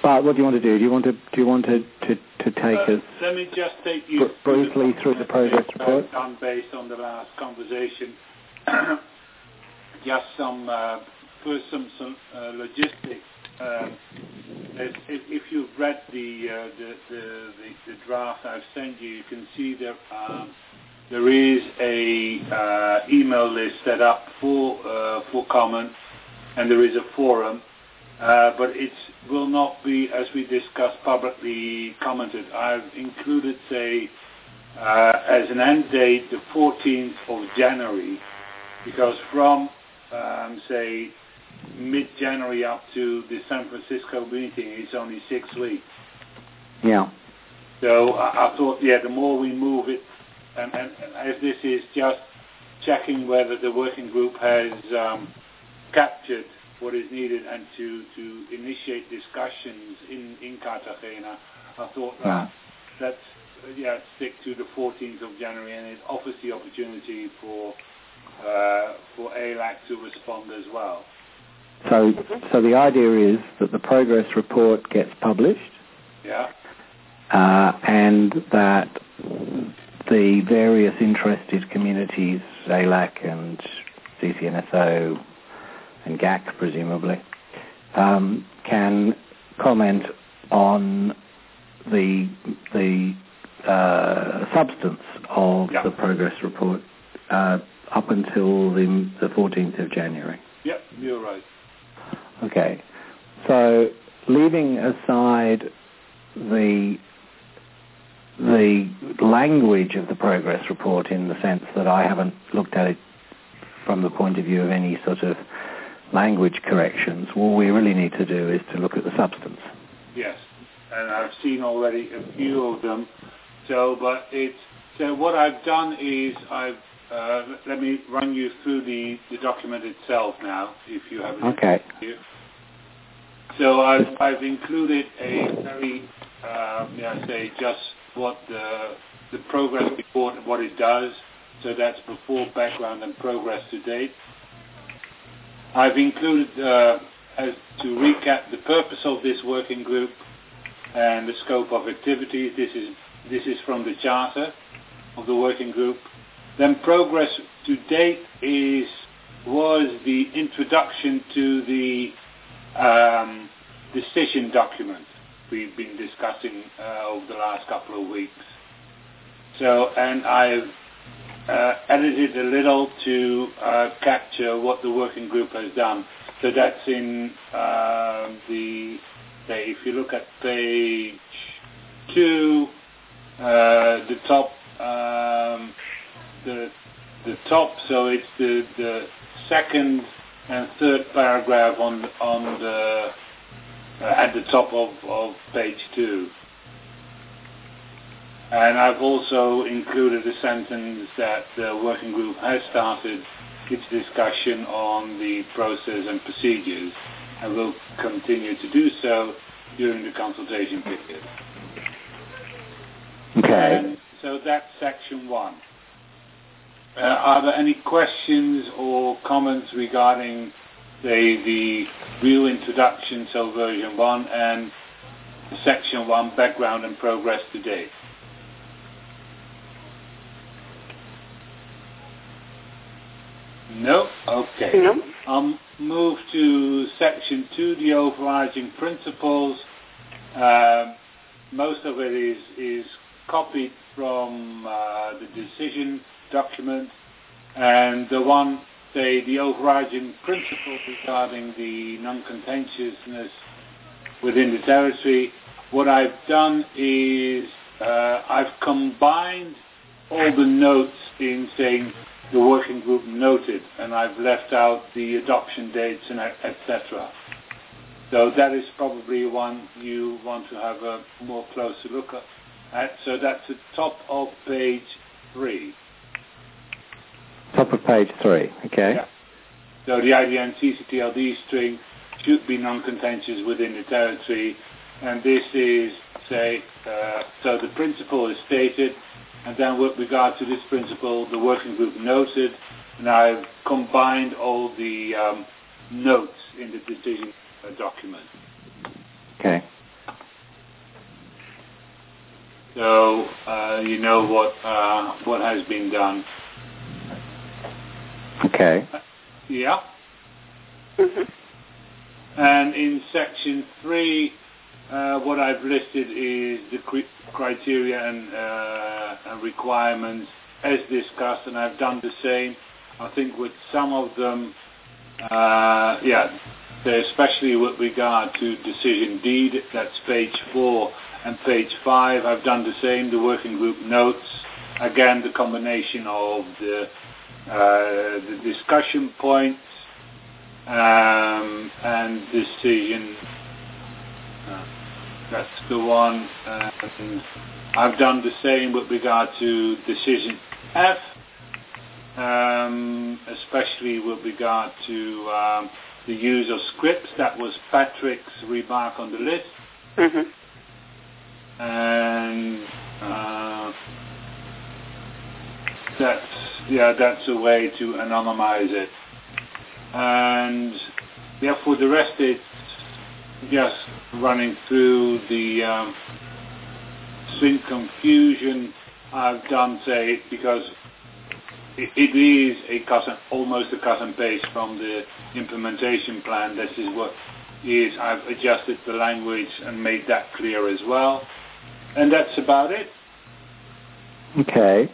But what do you want to do? Do you want to take us? Let me just take you briefly through the progress report. Done based on the last conversation. Just some logistics. If you've read the draft I've sent you, you can see that there is a email list set up for comment, and there is a forum, but it will not be, as we discussed, publicly commented. I've included, say, as an end date the 14th of January, because from say mid-January up to the San Francisco meeting is only 6 weeks. Yeah. So I thought, the more we move it, and as this is just checking whether the working group has captured what is needed and to initiate discussions in Cartagena, I thought let's stick to the 14th of January, and it offers the opportunity for ALAC to respond as well. So the idea is that the progress report gets published, and that the various interested communities, ALAC and CCNSO and GAC presumably, can comment on the substance of the progress report up until the 14th of January. Yep, you're right. Okay. So leaving aside the language of the progress report in the sense that I haven't looked at it from the point of view of any sort of language corrections, what we really need to do is to look at the substance. Yes, and I've seen already a few of them. So what I've done is let me run you through the document itself now, if you have it. Okay. So I've included a very, just what the progress report and what it does. So that's before, background, and progress to date. I've included, as to recap, the purpose of this working group and the scope of activities. This is from the charter of the working group. Then progress to date was the introduction to the decision document we've been discussing over the last couple of weeks. So, and I've edited a little to capture what the working group has done. So that's in if you look at page 2, the top, the top. So it's the second and third paragraph on the at the top of page 2. And I've also included a sentence that the working group has started its discussion on the process and procedures and will continue to do so during the consultation period. Okay. And so that's section 1. Are there any questions or comments regarding the real introduction, so version 1, and section 1, background and progress to date? No? Okay. No. I'll move to section 2, the overarching principles. Most of it is copied from the decision document, and the overarching principle regarding the non-contentiousness within the territory. What I've done is I've combined all the notes in saying the working group noted, and I've left out the adoption dates and etc. So that is probably one you want to have a more closer look at. So that's the top of page 3. Top of page 3, okay. Yeah. So the IDN CCTLD string should be non-contentious within the territory, and this is, so the principle is stated, and then with regard to this principle, the working group noted, and I've combined all the notes in the decision document. Okay. So you know what has been done. Okay. Yeah. Mhm. And in section 3, what I've listed is the criteria and requirements as discussed, and I've done the same. I think with some of them, especially with regard to decision D, that's page 4 and page 5, I've done the same, the working group notes. Again, the combination of the discussion points and decision, that's the one. And I've done the same with regard to decision F, especially with regard to the use of scripts. That was Patrick's remark on the list. Mhm. And that's a way to anonymize it. And for the rest, it's just running through the string confusion. I've done, because it is almost a cut and paste from the implementation plan. This is what is. I've adjusted the language and made that clear as well. And that's about it. Okay.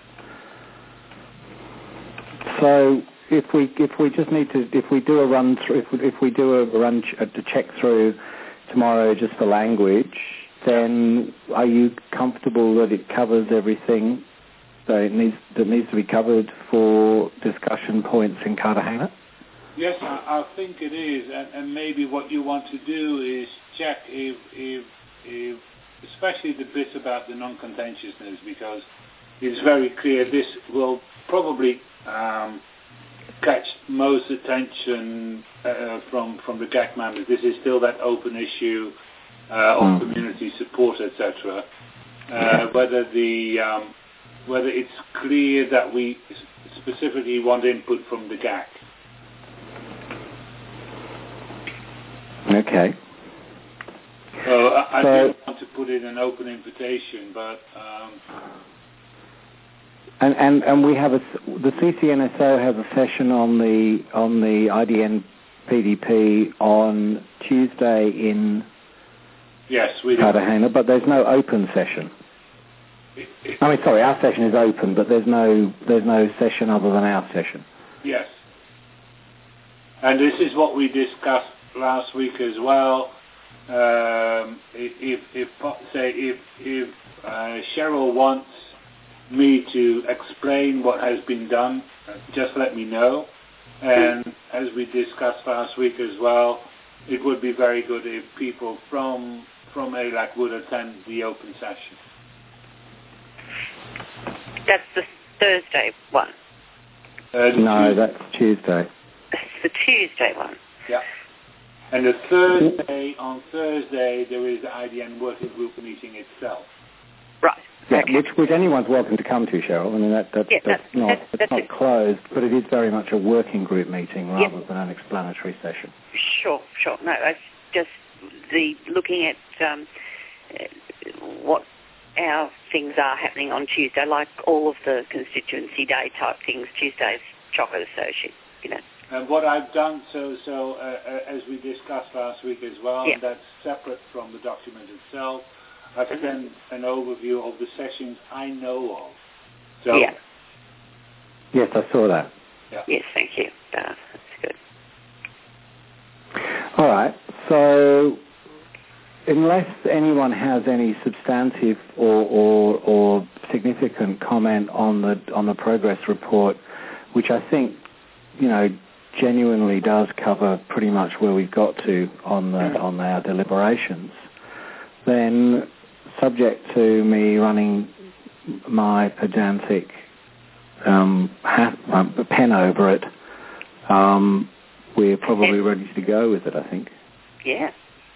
So if we just need to, if we do a run through, if we do a run to check through tomorrow just for language, then are you comfortable that it covers everything that needs to be covered for discussion points in Cartagena? Yes, I think it is, and maybe what you want to do is check if especially the bits about the non-contentiousness, because it's very clear this will probably catch most attention from the GAC members. This is still that open issue of community support, etc. Whether it's clear that we specifically want input from the GAC. Okay. So I don't want to put in an open invitation, but and we have the CCNSO has a session on the IDN PDP on Tuesday in Cartagena, but there's no open session. Our session is open, but there's no session other than our session. Yes, and this is what we discussed last week as well. If Cheryl wants me to explain what has been done, just let me know. And as we discussed last week as well, it would be very good if people from ALAC would attend the open session. That's the Thursday one. No, that's Tuesday. That's the Tuesday one. Yeah. And on Thursday, there is the IDN working group meeting itself. Right. Yeah, okay. which anyone's welcome to come to, Cheryl. I mean, that's not closed, but it is very much a working group meeting rather than an explanatory session. Sure. No, it's just looking at what our things are happening on Tuesday, like all of the constituency day type things. Tuesday's chocolate associate, And what I've done, so as we discussed last week as well, and that's separate from the document itself, I've sent an overview of the sessions I know of. So, yes, I saw that. Yeah. Yes, thank you. That's good. All right. So, unless anyone has any substantive or significant comment on the progress report, which I think, genuinely does cover pretty much where we've got to on our deliberations, then subject to me running my pedantic pen over it, we're probably ready to go with it, I think. Yeah.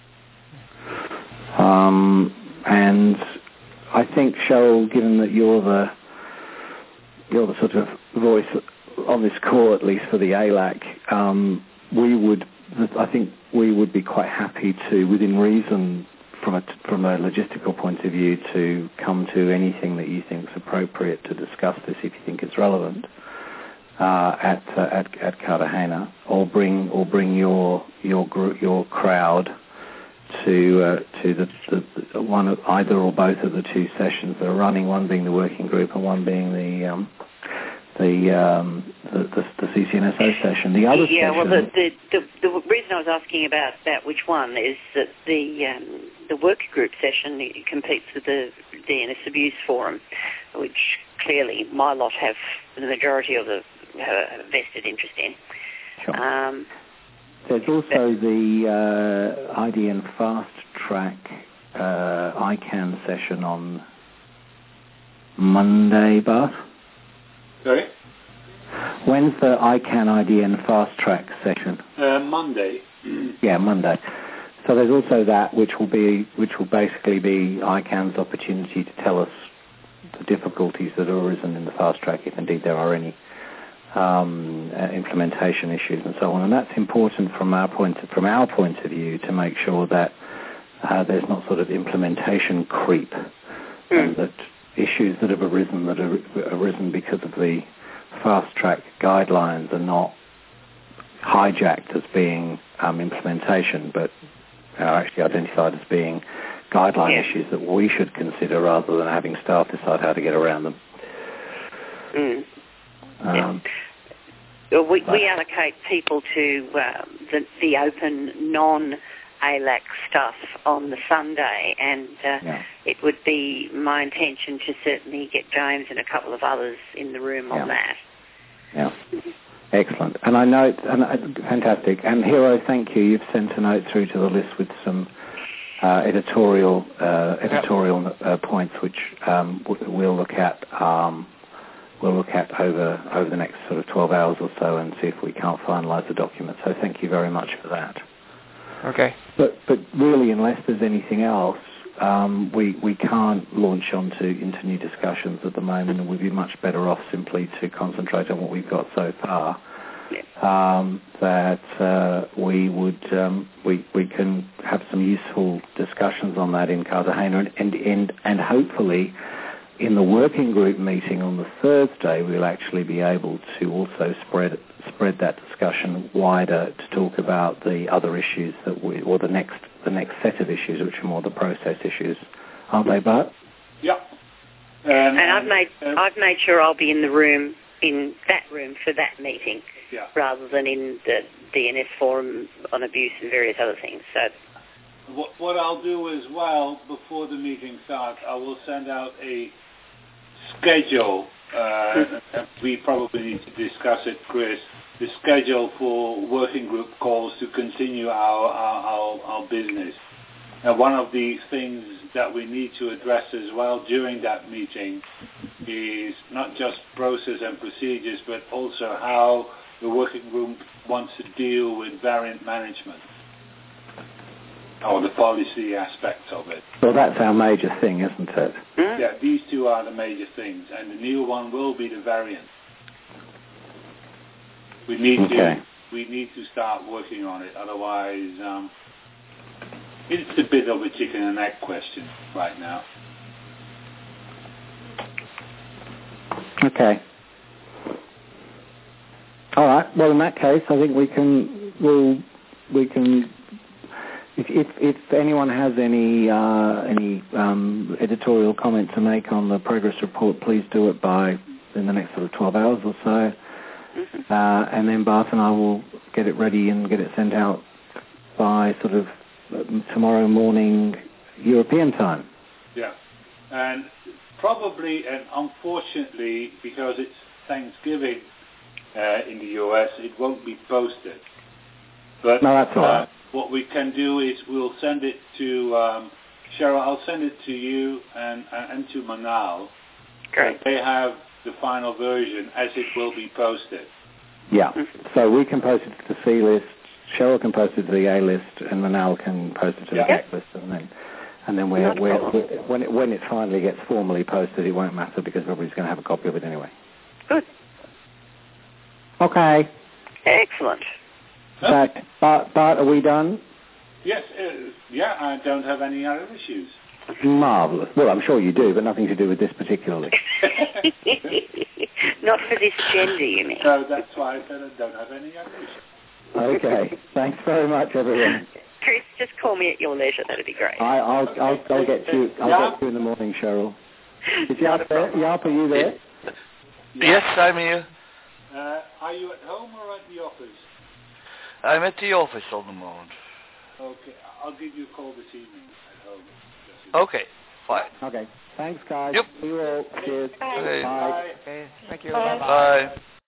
And I think, Cheryl, given that you're the sort of voice on this call, at least for the ALAC, I think we would be quite happy to, within reason, from a logistical point of view, to come to anything that you think is appropriate to discuss this, if you think it's relevant, at Cartagena, or bring your group, your crowd, to the one, either or both of the two sessions that are running. One being the working group, and one being the CCNSO session. The other session. Well, the reason I was asking about which one is that the working group session competes with the DNS Abuse Forum, which clearly my lot have the majority of the vested interest in. Sure. There's also the IDN Fast Track ICANN session on Monday, Bart. Sorry? When's the ICANN IDN Fast Track session? Monday. Yeah, Monday. So there's also that, which will basically be ICANN's opportunity to tell us the difficulties that have arisen in the Fast Track, if indeed there are any implementation issues and so on. And that's important from our point of view, to make sure that there's not sort of implementation creep, and that issues that have arisen because of the Fast Track guidelines are not hijacked as being implementation, but are actually identified as being guideline issues that we should consider, rather than having staff decide how to get around them. We allocate people to the open non-ALAC stuff on the Sunday, and it would be my intention to certainly get James and a couple of others in the room on that. Yeah. Excellent. And I know, fantastic. And Hero, thank you. You've sent a note through to the list with some editorial points, which we'll look at. We'll look at over the next sort of 12 hours or so, and see if we can't finalise the document. So thank you very much for that. Okay. But really, unless there's anything else, we can't launch into new discussions at the moment, and we'd be much better off simply to concentrate on what we've got so far. That we can have some useful discussions on that in Cartagena, and hopefully in the working group meeting on the Thursday, we'll actually be able to also spread that discussion wider, to talk about the other issues or the next set of issues, which are more the process issues, aren't they, Bart? Yeah. And I've made sure I'll be in that room for that meeting, rather than in the DNS forum on abuse and various other things. So what I'll do as well, before the meeting starts, I will send out a schedule. We probably need to discuss it, Chris. The schedule for working group calls to continue our business. And one of the things that we need to address as well during that meeting is not just process and procedures, but also how the working group wants to deal with variant management, or the policy aspects of it. Well, that's our major thing, isn't it? Yeah, these two are the major things, and the new one will be the variant. We need to start working on it, otherwise it's a bit of a chicken and egg question right now. Okay. All right. Well, in that case, I think we can. If anyone has any editorial comment to make on the progress report, please do it in the next sort of 12 hours or so. And then Bart and I will get it ready and get it sent out by sort of tomorrow morning European time. Yeah. And probably, and unfortunately, because it's Thanksgiving in the US, it won't be posted. But no, that's all right. What we can do is we'll send it to Cheryl. I'll send it to you and to Manal. Great. They have the final version as it will be posted. Yeah. So we can post it to the C list. Cheryl can post it to the A list, and Manal can post it to the B list, and then when it finally gets formally posted, it won't matter because everybody's going to have a copy of it anyway. Good. Okay. Excellent. Bart, are we done? Yes, yeah, I don't have any other issues. Marvellous. Well, I'm sure you do, but nothing to do with this particularly. Not for this gender, you mean? So that's why I said I don't have any other issues. Okay. Thanks very much, everyone. Chris, just call me at your leisure. That'd be great. I'll get you. I'll get you in the morning, Cheryl. Is Jaap there? Jaap, are you there? Yes, I'm here. Are you at home or at the office? I'm at the office at the moment. Okay, I'll give you a call this evening at home. Okay, fine. Okay. Thanks, guys. Yep. See you all. Cheers. Bye. Okay. Bye. Okay, thank you. Bye. Bye-bye. Bye.